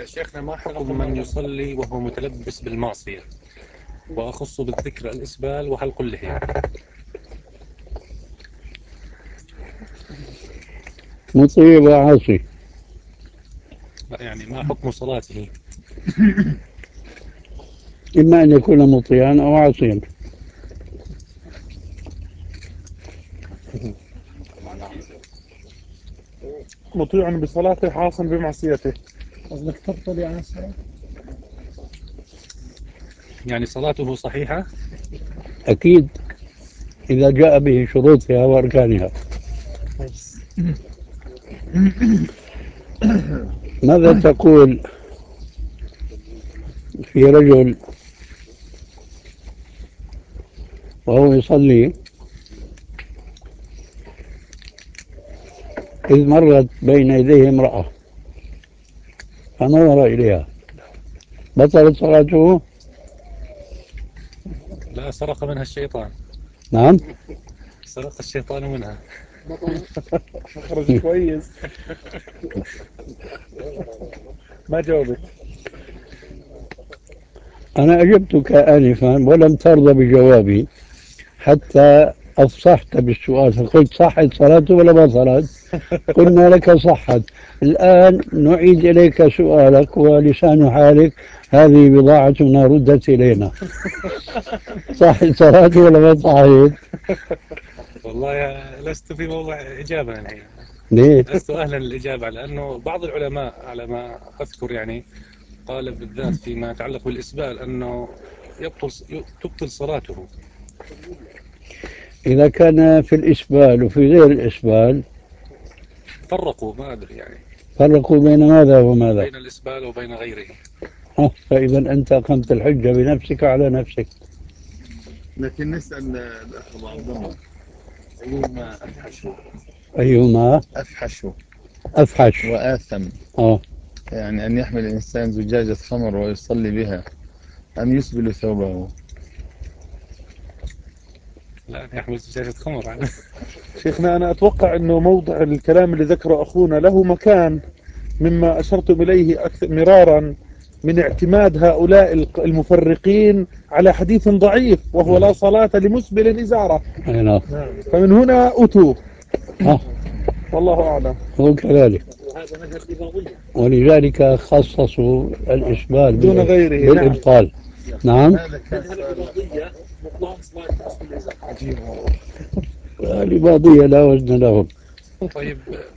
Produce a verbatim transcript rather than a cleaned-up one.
شيخنا، ما حكم من يصلي وهو متلبس بالمعصية، وأخص بالذكر الإسبال وحلق اللحية؟ مطيع وعاصي. يعني ما حكم صلاته؟ إما أن يكون مطيعا أو عاصيا. مطيع بصلاته عاص بمعصيته. قصدك تبطل يعني الصلاة؟ يعني صلاته صحيحة؟ أكيد إذا جاء به شروطها وأركانها. ماذا تقول في رجل وهو يصلي إذ مرت بين يديه امرأة فنظر إليها، بطلت صلاته؟ لا، سرق منها الشيطان. نعم. سرق الشيطان منها. خرج كويس. ما جاوبت. أنا أجبتك آنفا ولم ترضى بجوابي حتى أفصحت بالسؤال، فقلت صحت صلاته ولا ما صلت؟ قلنا لك صحت. الآن نعيد إليك سؤالك ولسان حالك هذه بضاعتنا ردت إلينا. صحت صلاته ولا ما صحت؟ والله يا لست في موضع إجابة يعني. ليه؟ لست أهلا للإجابة، لأنه بعض العلماء على ما أذكر يعني قال بالذات فيما يتعلق بالإسبال أنه يبطل تبطل صلاته. إذا كان في الإسبال وفي غير الإسبال فرقوا، ما أدري يعني، فرقوا بين ماذا وماذا؟ بين الإسبال وبين غيره. ها، فإذا أنت أقمت الحجة بنفسك على نفسك. لكن نسأل الأخ أبو عبد الله، أيهما أفحش؟ أيهما أفحش أفحش؟ وآثم، آه. يعني أن يحمل الإنسان زجاجة خمر ويصلي بها، أم يسبل ثوبه؟ لا، يحمل زجاجة خمر عنه. شيخنا أنا أتوقع أنه موضع الكلام اللي ذكره أخونا له مكان مما أشرتم إليه أكثر مرارا من اعتماد هؤلاء المفرقين على حديث ضعيف وهو لا صلاة لمسبل إزارة. أي نعم. فمن هنا أتوا. آه. والله أعلم. هو كذلك، ولذلك خصصوا الإسبال دون بالإب- غيره. نعم. بالإبطال. نعم. هذا كان سؤال. عجيب والله. العبادية لا وزن لهم. طيب،